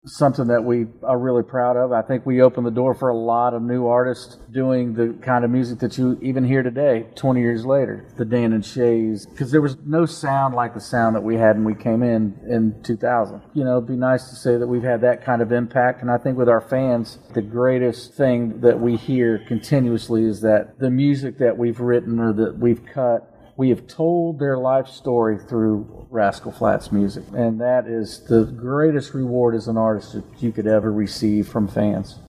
something that we are really proud of. I think we opened the door for a lot of new artists doing the kind of music that you even hear today, 20 years later. The Dan and Shays, because there was no sound like the sound that we had when we came in 2000. You know, it'd be nice to say that we've had that kind of impact, and I think with our fans, the greatest thing that we hear continuously is that the music that we've written or that we've cut, we have told their life story through Rascal Flatts music. And that is the greatest reward as an artist that you could ever receive from fans.